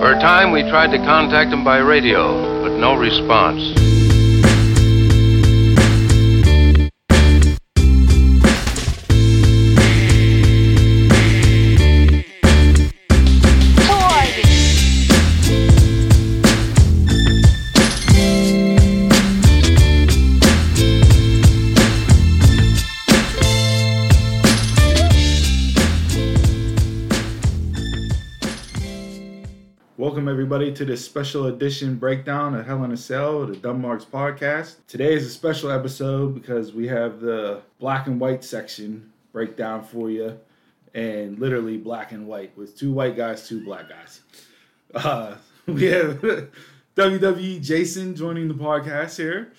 For a time, we tried to contact him by radio, but no response. Welcome everybody to this special edition breakdown of Hell in a Cell, the Dumb Marks podcast. Today is a special episode because we have the black and white section breakdown for you, and literally black and white with two white guys, two black guys. We have WWE Jason joining the podcast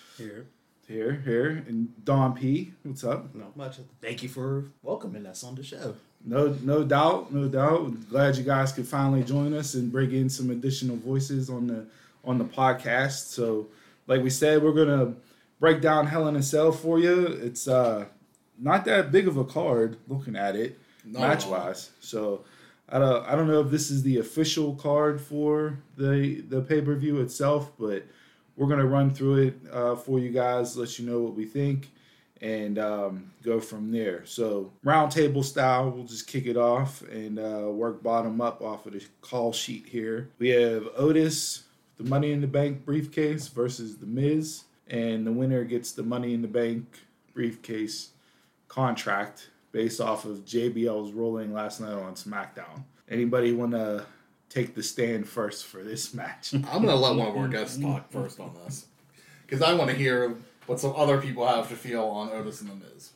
here, and Don P. What's up? Not much. Thank you for welcoming us on the show. No doubt. Glad you guys could finally join us and bring in some additional voices on the podcast. So, like we said, we're gonna break down Hell in a Cell for you. It's not that big of a card looking at it match wise. So, I don't know if this is the official card for the pay-per-view itself, but we're gonna run through it for you guys, let you know what we think, and go from there. So round table style, we'll just kick it off and work bottom up off of the call sheet here. We have Otis, the Money in the Bank briefcase versus The Miz, and the winner gets the Money in the Bank briefcase contract based off of JBL's ruling last night on SmackDown. Anybody want to take the stand first for this match? I'm going to let one of our guests talk first on this, because I want to hear what some other people have to feel on Otis and The Miz.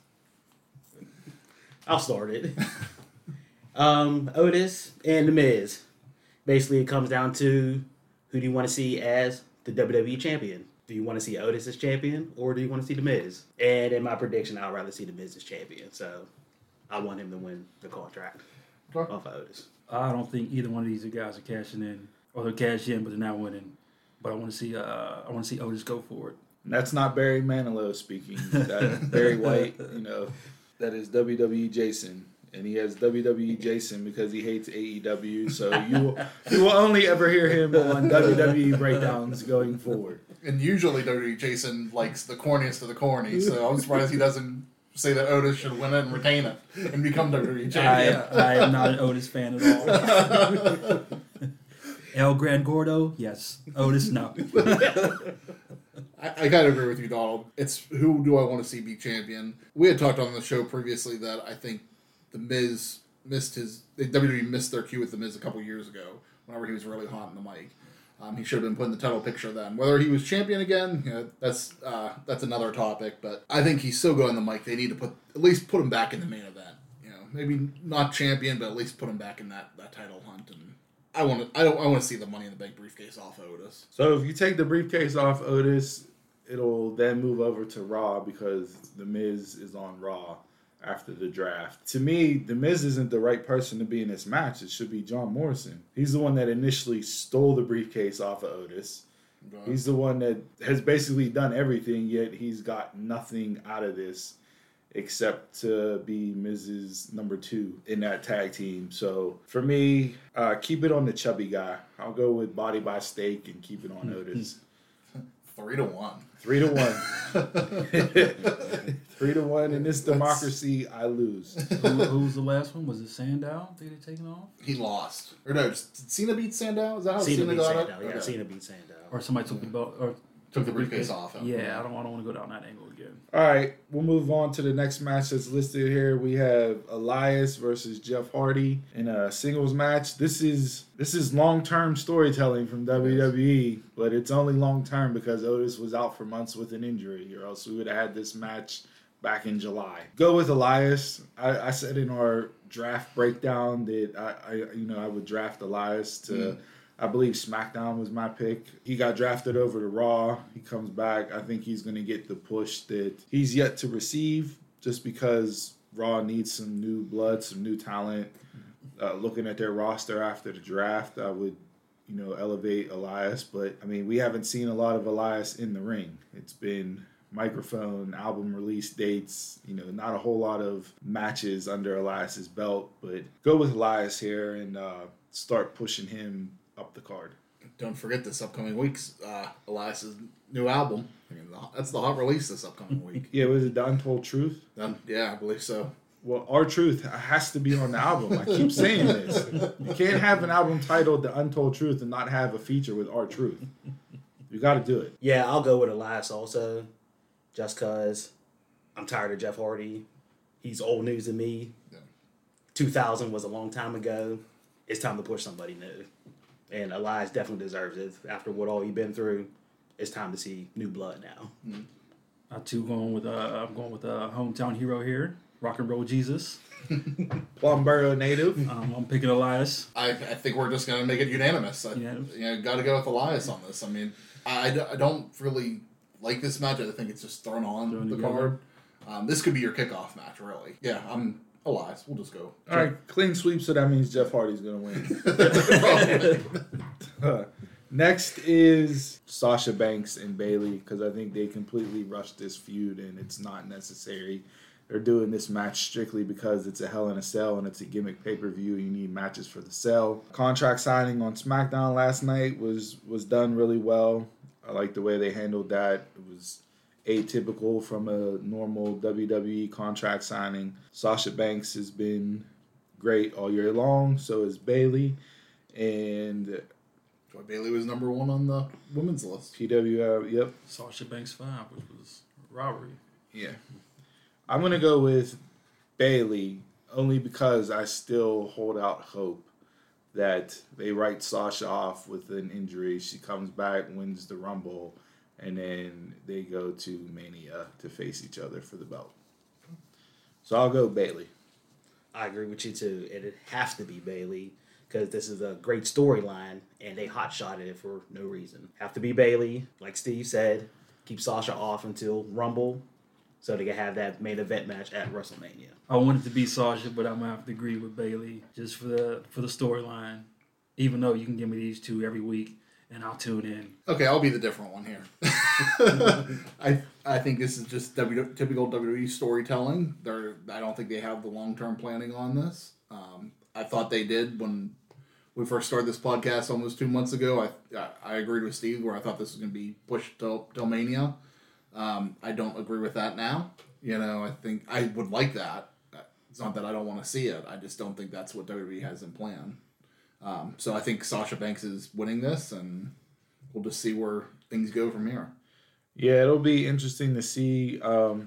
I'll start it. Otis and The Miz. Basically, it comes down to who do you want to see as the WWE champion? Do you want to see Otis as champion, or do you want to see The Miz? And in my prediction, I'd rather see The Miz as champion. So I want him to win the contract off of Otis. I don't think either one of these guys are cashing in, or they'll cash in, but they're not winning. But I want to see Otis go for it. That's not Barry Manilow speaking. That's Barry White, that is WWE Jason. And he has WWE Jason because he hates AEW. So you will only ever hear him on WWE breakdowns going forward. And usually WWE Jason likes the corniest of the corny, so I'm surprised he doesn't say that Otis should win it and retain it and become WWE champion. I am not an Otis fan at all. El Gran Gordo, yes. Otis, no. I kind of agree with you, Donald. It's who do I want to see be champion? We had talked on the show previously that I think The Miz WWE missed their cue with The Miz a couple years ago whenever he was really hot in the mic. He should have been put in the title picture then. Whether he was champion again, that's another topic. But I think he's so good on the mic. They need to at least put him back in the main event. Maybe not champion, but at least put him back in that title hunt. And I want to see the Money in the Bank briefcase off Otis. So if you take the briefcase off Otis, it'll then move over to Raw because The Miz is on Raw after the draft. To me, The Miz isn't the right person to be in this match. It should be John Morrison. He's the one that initially stole the briefcase off of Otis. Okay. He's the one that has basically done everything, yet he's got nothing out of this except to be Miz's number 2 in that tag team. So for me, keep it on the chubby guy. I'll go with Body by Steak and keep it on Otis. 3-1. 3-1. 3-1 in this democracy, I lose. Who was the last one? Was it Sandow? Did they take it off? He lost. Or no, did Cena beat Sandow? Is that how Cena got Sandow. it? Yeah, Okay. Cena beat Sandow. Or somebody took the belt, or Took the briefcase off. Yeah, I don't want to go down that angle again. All right, we'll move on to the next match that's listed here. We have Elias versus Jeff Hardy in a singles match. This is long-term storytelling from WWE, but it's only long-term because Otis was out for months with an injury, or else we would have had this match back in July. Go with Elias. I said in our draft breakdown that I would draft Elias to. I believe SmackDown was my pick. He got drafted over to Raw. He comes back. I think he's going to get the push that he's yet to receive just because Raw needs some new blood, some new talent. Looking at their roster after the draft, I would, elevate Elias. But, we haven't seen a lot of Elias in the ring. It's been microphone, album release dates, not a whole lot of matches under Elias's belt. But go with Elias here and start pushing him up the card. Don't forget this upcoming week's Elias's new album. I mean, that's the hot release this upcoming week. Yeah, was it The Untold Truth? Yeah, I believe so. Well, R-Truth has to be on the album. I keep saying this. You can't have an album titled The Untold Truth and not have a feature with R-Truth. You got to do it. Yeah, I'll go with Elias also, just because I'm tired of Jeff Hardy. He's old news to me. Yeah. 2000 was a long time ago. It's time to push somebody new. And Elias definitely deserves it. After what all you've been through, it's time to see new blood now. I'm going with a hometown hero here, Rock and Roll Jesus. Plumboro native. I'm picking Elias. I think we're just going to make it unanimous. Got to go with Elias on this. I mean, I don't really like this match. I think it's just thrown on the card. This could be your kickoff match, really. Yeah, I'm Elias. We'll just go. All right, clean sweep, so that means Jeff Hardy's going to win. Next is Sasha Banks and Bayley, because I think they completely rushed this feud and it's not necessary. They're doing this match strictly because it's a Hell in a Cell and it's a gimmick pay-per-view. You need matches for the cell. Contract signing on SmackDown last night was done really well. I like the way they handled that. It was atypical from a normal WWE contract signing. Sasha Banks has been great all year long. So is Bayley. And Joy Bailey was number 1 on the women's list. PWI, yep. Sasha Banks 5, which was robbery. Yeah. I'm going to go with Bayley only because I still hold out hope that they write Sasha off with an injury. She comes back, wins the Rumble, and then they go to Mania to face each other for the belt. So I'll go Bayley. I agree with you too. It'd have to be Bayley because this is a great storyline and they hot-shotted it for no reason. Have to be Bayley, like Steve said. Keep Sasha off until Rumble so they can have that main event match at WrestleMania. I wanted to be Sasha, but I'm gonna have to agree with Bayley just for the storyline. Even though you can give me these two every week, and I'll tune in. Okay, I'll be the different one here. I think this is just typical WWE storytelling. I don't think they have the long-term planning on this. I thought they did when we first started this podcast almost 2 months ago. I agreed with Steve where I thought this was going to be pushed till Mania. I don't agree with that now. I think I would like that. It's not that I don't want to see it. I just don't think that's what WWE has in plan. So I think Sasha Banks is winning this, and we'll just see where things go from here. Yeah, it'll be interesting to see.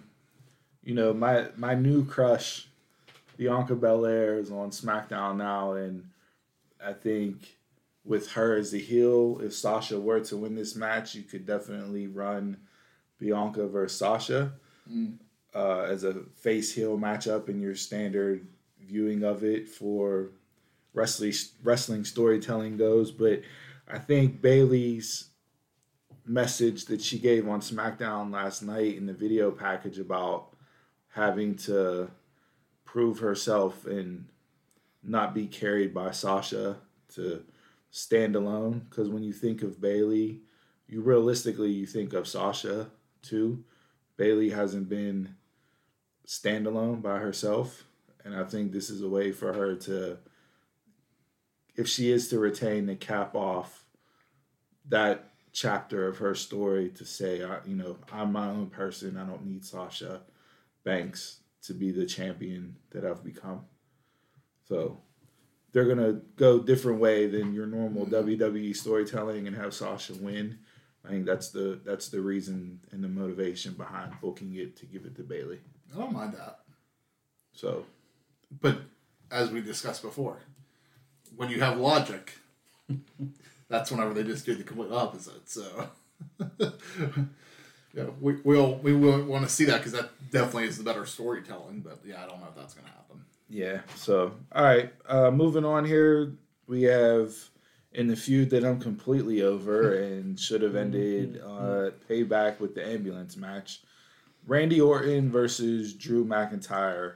My new crush, Bianca Belair, is on SmackDown now, and I think with her as a heel, if Sasha were to win this match, you could definitely run Bianca versus Sasha as a face-heel matchup in your standard viewing of it for wrestling storytelling goes. But I think Bayley's message that she gave on SmackDown last night in the video package about having to prove herself and not be carried by Sasha to stand alone, because when you think of Bayley, you think of Sasha too. Bayley hasn't been standalone by herself, and I think this is a way for her to, if she is to retain, to cap off that chapter of her story to say, I'm my own person. I don't need Sasha Banks to be the champion that I've become. So they're going to go a different way than your normal WWE storytelling and have Sasha win. I think that's the reason and the motivation behind booking it to give it to Bayley. I don't mind that. So, but as we discussed before, when you have logic, that's whenever they just do the complete opposite. So, yeah, we will want to see that because that definitely is the better storytelling. But yeah, I don't know if that's going to happen. Yeah. So, all right. Moving on here, we have in the feud that I'm completely over and should have ended Payback with the ambulance match. Randy Orton versus Drew McIntyre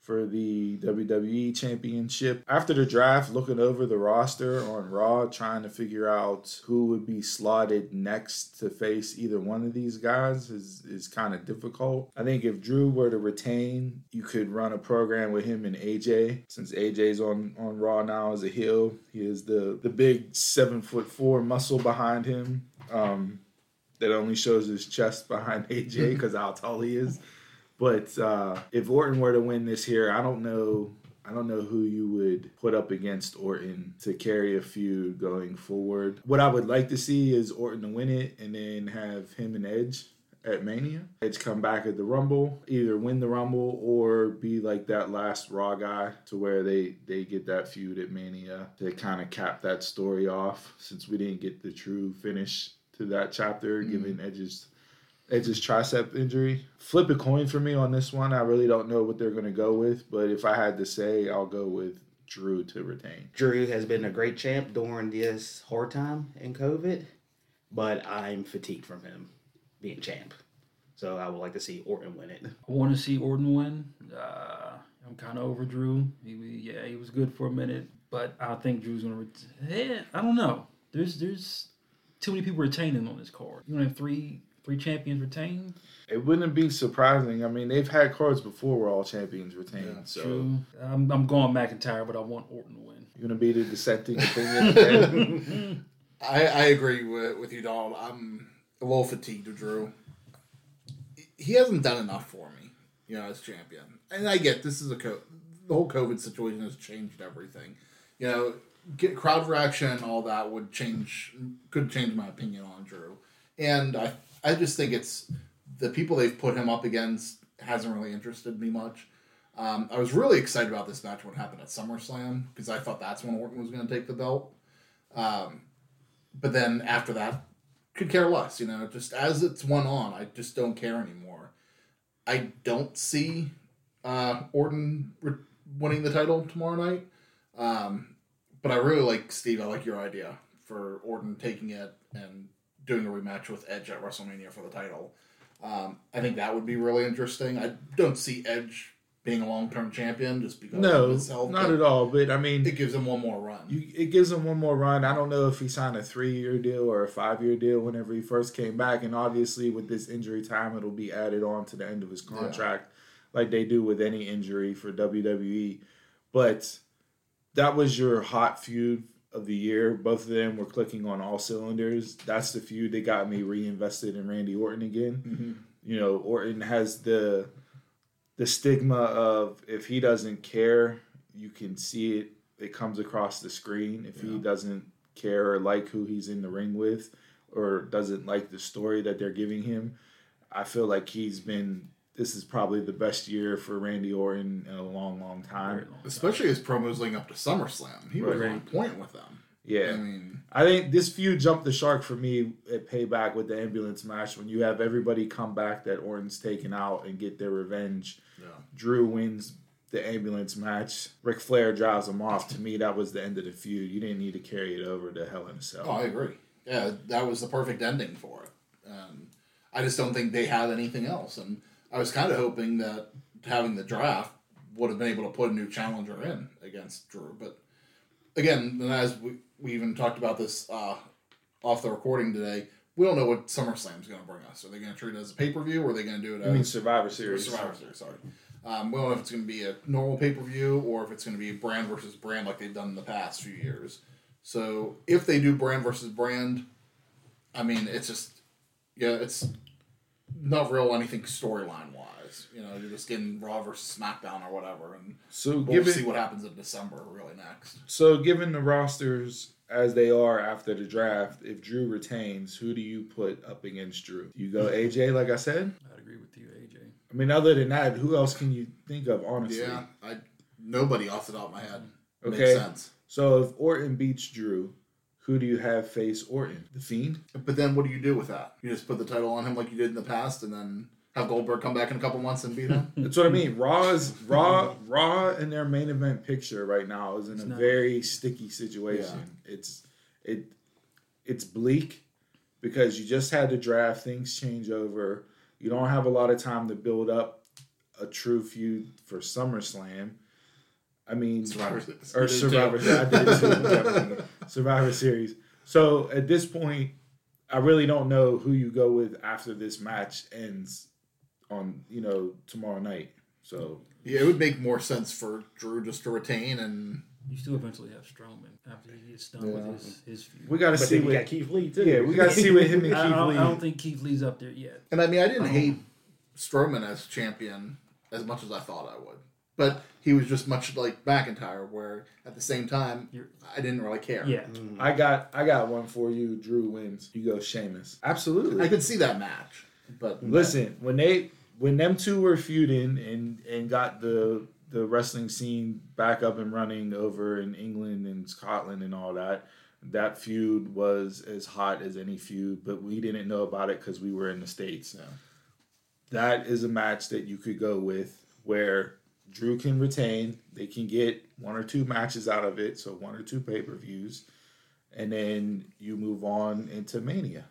for the WWE Championship. After the draft, looking over the roster on Raw, trying to figure out who would be slotted next to face either one of these guys is kind of difficult. I think if Drew were to retain, you could run a program with him and AJ. Since AJ's on Raw now as a heel, he is the big 7'4" muscle behind him. That only shows his chest behind AJ because how tall he is. But if Orton were to win this here, I don't know who you would put up against Orton to carry a feud going forward. What I would like to see is Orton to win it and then have him and Edge at Mania. Edge come back at the Rumble, either win the Rumble or be like that last Raw guy to where they get that feud at Mania to kind of cap that story off, since we didn't get the true finish to that chapter given Edge's tricep injury. Flip a coin for me on this one. I really don't know what they're going to go with, but if I had to say, I'll go with Drew to retain. Drew has been a great champ during this hard time in COVID, but I'm fatigued from him being champ. So I would like to see Orton win it. I want to see Orton win. I'm kind of over Drew. He was good for a minute, but I think Drew's going to I don't know. There's too many people retaining on this card. You want to have three champions retained? It wouldn't be surprising. I mean, they've had cards before where all champions retained. Yeah, so true. I'm going McIntyre, but I want Orton to win. You're going to be the dissenting opinion? I agree with you, Donald. I'm a little fatigued of Drew. He hasn't done enough for me, as champion. And I get this is the whole COVID situation has changed everything. Get crowd reaction, all that could change my opinion on Drew. And I just think it's the people they've put him up against hasn't really interested me much. I was really excited about this match when it happened at SummerSlam because I thought that's when Orton was going to take the belt. But then after that, could care less. Just as it's went on, I just don't care anymore. I don't see Orton winning the title tomorrow night. But I really like, Steve, I like your idea for Orton taking it and doing a rematch with Edge at WrestleMania for the title. I think that would be really interesting. I don't see Edge being a long-term champion just because of his health. No, not at all. But, I mean... It gives him one more run. It gives him one more run. I don't know if he signed a 3-year deal or a 5-year deal whenever he first came back. And obviously, with this injury time, it'll be added on to the end of his contract like they do with any injury for WWE. But... that was your hot feud of the year. Both of them were clicking on all cylinders. That's the feud that got me reinvested in Randy Orton again. Mm-hmm. Orton has the stigma of if he doesn't care, you can see it. It comes across the screen. If he doesn't care or like who he's in the ring with or doesn't like the story that they're giving him, I feel like this is probably the best year for Randy Orton in a long, long time. Especially his promos leading up to SummerSlam. He was on point with them. Yeah. I think this feud jumped the shark for me at Payback with the ambulance match when you have everybody come back that Orton's taken out and get their revenge. Yeah. Drew wins the ambulance match. Ric Flair drives him off. To me, that was the end of the feud. You didn't need to carry it over to Hell in a Cell. Oh, I agree. Yeah, that was the perfect ending for it. I just don't think they had anything else. And I was kind of hoping that having the draft would have been able to put a new challenger in against Drew. But again, as we even talked about this off the recording today, we don't know what SummerSlam is going to bring us. Are they going to treat it as a pay-per-view, or are they going to do it as... Survivor Series. Survivor Series, sorry. We don't know if it's going to be a normal pay-per-view or if it's going to be brand versus brand like they've done in the past few years. So if they do brand versus brand, it's just... it's not real anything storyline-wise. You're just getting Raw versus SmackDown or whatever, and we'll see what happens in December really next. So given the rosters as they are after the draft, if Drew retains, who do you put up against Drew? Do you go AJ, like I said? I'd agree with you, AJ. Other than that, who else can you think of, honestly? Yeah, nobody off the top of my head. Okay. Makes sense. So if Orton beats Drew, who do you have face Orton? The Fiend? But then what do you do with that? You just put the title on him like you did in the past and then have Goldberg come back in a couple months and beat him? That's what I mean. Raw in their main event picture right now is in a very sticky situation. Yeah. It's bleak because you just had the draft. Things change over. You don't have a lot of time to build up a true feud for SummerSlam. I mean, Survivor Series. I did too. Definitely. Survivor Series. So at this point, I really don't know who you go with after this match ends on, tomorrow night. So Yeah, it would make more sense for Drew just to retain, and You still eventually have Strowman after he gets done with his feud. we got to But see then you what got Keith Lee too. Yeah, we got to see what him and I Keith Lee. don't think Keith Lee's up there yet. I mean, I didn't hate Strowman as champion as much as I thought I would, but he was just much like McIntyre, where at the same time I didn't really care. Yeah. I got one for you. Drew wins. You go Sheamus. Absolutely. I could see that match, but Listen, when them two were feuding and got the wrestling scene back up and running over in England and Scotland and all that feud was as hot as any feud, but we didn't know about it because we were in the States. Yeah. That is a match that you could go with where Drew can retain. They can get 1 or 2 matches out of it, so 1 or 2 pay-per-views, and then you move on into Mania.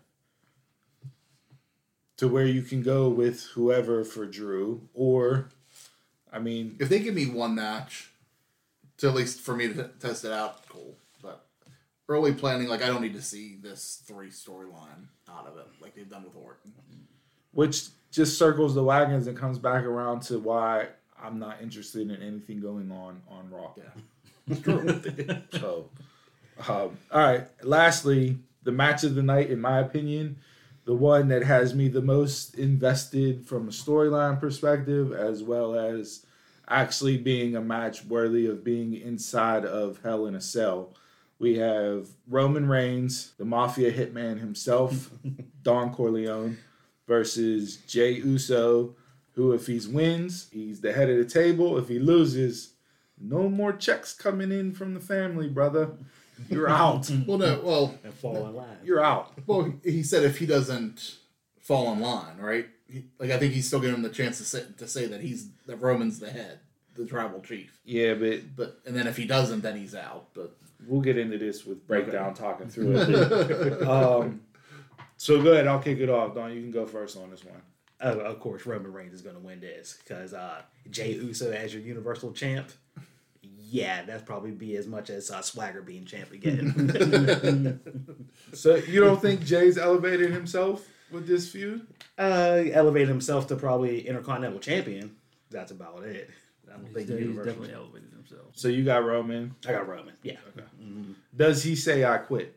To where you can go with whoever for Drew, or, I mean... if they give me one match, to at least for me to test it out, cool. But early planning, I don't need to see this 3 storyline out of it, like they've done with Orton. Which just circles the wagons and comes back around to why I'm not interested in anything going on Raw. Yeah. So, all right. Lastly, the match of the night, in my opinion, the one that has me the most invested from a storyline perspective, as well as actually being a match worthy of being inside of Hell in a Cell. We have Roman Reigns, the Mafia hitman himself, Don Corleone, versus Jey Uso, who, if he wins, he's the head of the table. If he loses, no more checks coming in from the family, brother. You're out. And fall in line. You're out. Well, he said if he doesn't fall in line, right? I think he's still giving him the chance to say that Roman's the head, the tribal chief. Yeah, But and then if he doesn't, then he's out. But we'll get into this with breakdown talking through it. So go ahead. I'll kick it off. Don, you can go first on this one. Of course, Roman Reigns is going to win this because Jey Uso as your Universal Champ. Yeah, that's probably be as much as Swagger being champ again. So you don't think Jay's elevated himself with this feud? Elevated himself to probably Intercontinental Champion. That's about it. I don't think He's Universal definitely Champ. elevated himself. So you got Roman. I got Roman. Yeah. Okay. Does he say I quit?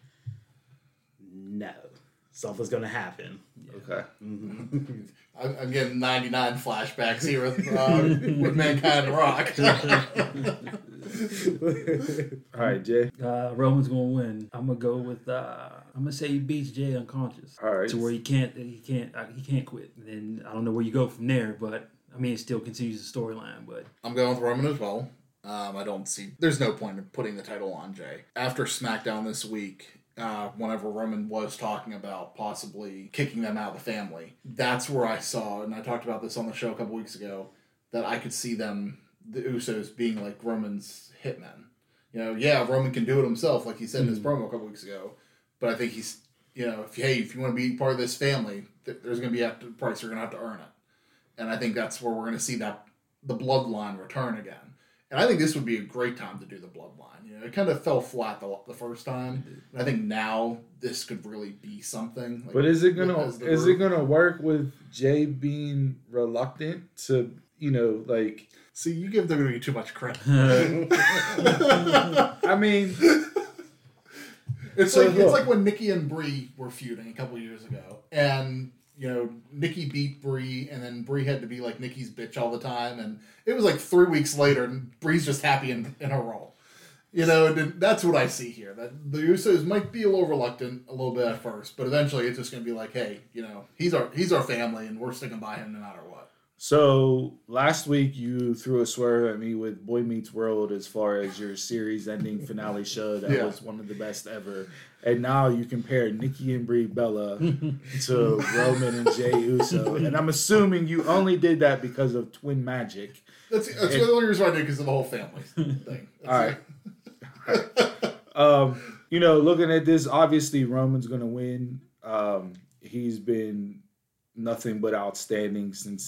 No. Something's going to happen. Okay. I'm getting 99 flashbacks here with Mankind and Rock. All right, Jay. Roman's gonna win. I'm gonna go with. I'm gonna say he beats Jay unconscious. All right. To where he can't quit. And then I don't know where you go from there, but I mean it still continues the storyline. But I'm going with Roman as well. I don't see. There's no point in putting the title on Jay after SmackDown this week. Whenever Roman was talking about possibly kicking them out of the family, that's where I saw, and I talked about this on the show a couple weeks ago, that I could see them, the Usos, being like Roman's hitmen. Roman can do it himself, like he said in his promo a couple weeks ago, but I think he's, if you want to be part of this family, there's going to be a price you're going to have to earn it. And I think that's where we're going to see the bloodline return again. And I think this would be a great time to do the bloodline. It kind of fell flat the first time. And I think now this could really be something. But is it gonna work with Jay being reluctant to, See, you give WWE too much credit. I mean, it's like when Nikki and Brie were feuding a couple years ago, and Nikki beat Brie, and then Brie had to be like Nikki's bitch all the time, and it was like 3 weeks later, and Brie's just happy in her role. And that's what I see here. That the Usos might be a little reluctant a little bit at first, but eventually it's just going to be like, hey, he's our family, and we're sticking by him no matter what. So last week you threw a swerve at me with Boy Meets World as far as your series-ending finale show. That was one of the best ever. And now you compare Nikki and Brie Bella to Roman and Jey Uso. And I'm assuming you only did that because of Twin Magic. That's the only reason why I did, because of the whole family thing. All right. Looking at this, obviously Roman's going to win. He's been nothing but outstanding since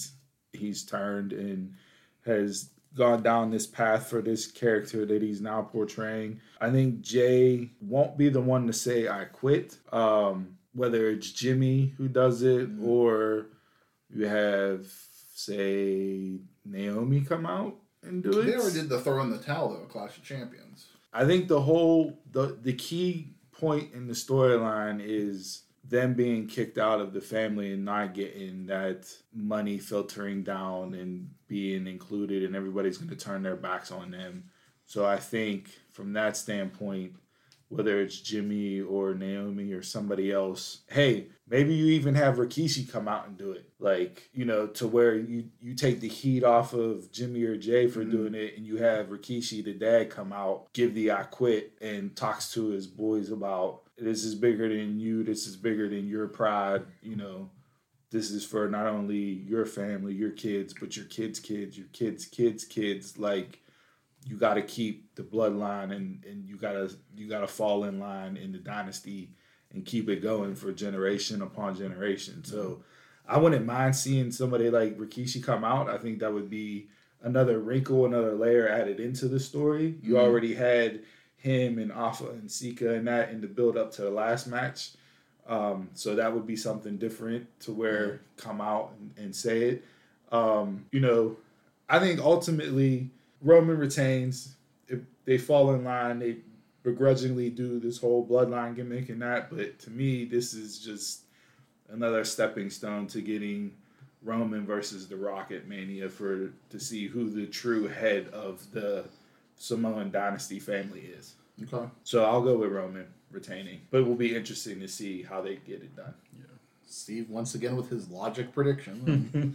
he's turned and has gone down this path for this character that he's now portraying. I think Jay won't be the one to say I quit. Whether it's Jimmy who does it or you have, say, Naomi come out and do it. They already did the throw in the towel though, Clash of Champions. I think the key point in the storyline is them being kicked out of the family and not getting that money filtering down and being included, and everybody's going to turn their backs on them. So I think from that standpoint, whether it's Jimmy or Naomi or somebody else, hey, maybe you even have Rikishi come out and do it. Like, you know, to where you take the heat off of Jimmy or Jay for doing it, and you have Rikishi, the dad, come out, give the I quit, and talks to his boys about, this is bigger than you, this is bigger than your pride, you know, this is for not only your family, your kids, but your kids' kids, your kids' kids' kids. Like, you got to keep the bloodline and you gotta fall in line in the dynasty and keep it going for generation upon generation. So I wouldn't mind seeing somebody like Rikishi come out. I think that would be another wrinkle, another layer added into the story. You already had him and Alpha and Sika and that in the build up to the last match. So that would be something different to where come out and say it. You know, I think ultimately Roman retains. If they fall in line, they begrudgingly do this whole bloodline gimmick and that. But to me, this is just another stepping stone to getting Roman versus The Rock at Mania to see who the true head of the Samoan dynasty family is. Okay. So I'll go with Roman retaining. But it will be interesting to see how they get it done. Yeah. Steve once again with his logic prediction.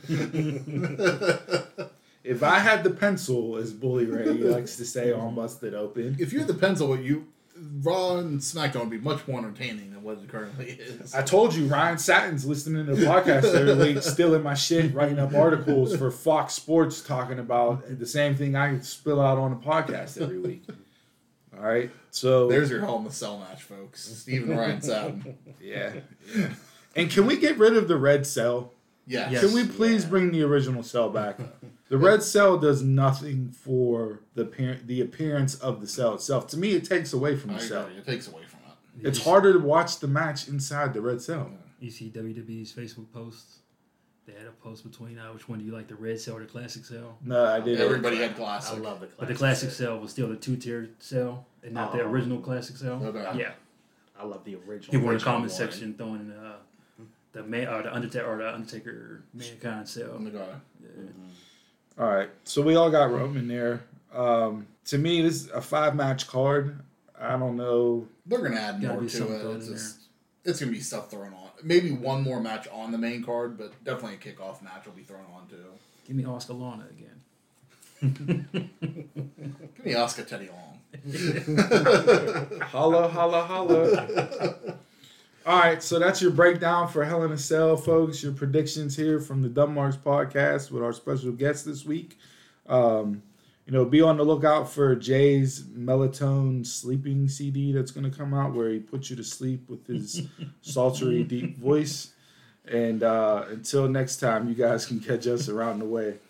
If I had the pencil, as Bully Ray likes to say on Busted Open. If you're the pencil, Raw and SmackDown would be much more entertaining than what it currently is. I told you, Ryan Satin's listening to the podcast every week, stealing my shit, writing up articles for Fox Sports talking about the same thing I spill out on the podcast every week. All right, so There's your Hell in the Cell match, folks. Steve and Ryan Satin. yeah. And can we get rid of the red cell? Yes. Can we please bring the original cell back? The red cell does nothing for the appearance of the cell itself. To me, it takes away from the cell. It takes away from it. It's harder to watch the match inside the red cell. You see WWE's Facebook posts? They had a post between which one do you like, the red cell or the classic cell? No, I didn't. Everybody had classic. I love the classic. But the classic cell was still the 2-tier cell and not the original classic cell. Okay. Yeah. I love the original. People in the original comment one. section throwing the Undertaker Mankind cell. Oh my God. All right, so we all got Roman there. To me, this is a 5-match card. I don't know. They're going to add Gotta more be to something it. thrown It's, in just, it's going to be stuff thrown on. Maybe one more match on the main card, but definitely a kickoff match will be thrown on too. Give me Oscar Lana again. Give me Oscar Teddy Long. Holla, holla, holla. All right, so that's your breakdown for Hell in a Cell, folks. Your predictions here from the Dumb Marks podcast with our special guest this week. Be on the lookout for Jay's Melatonin sleeping CD that's going to come out where he puts you to sleep with his sultry, deep voice. And until next time, you guys can catch us around the way.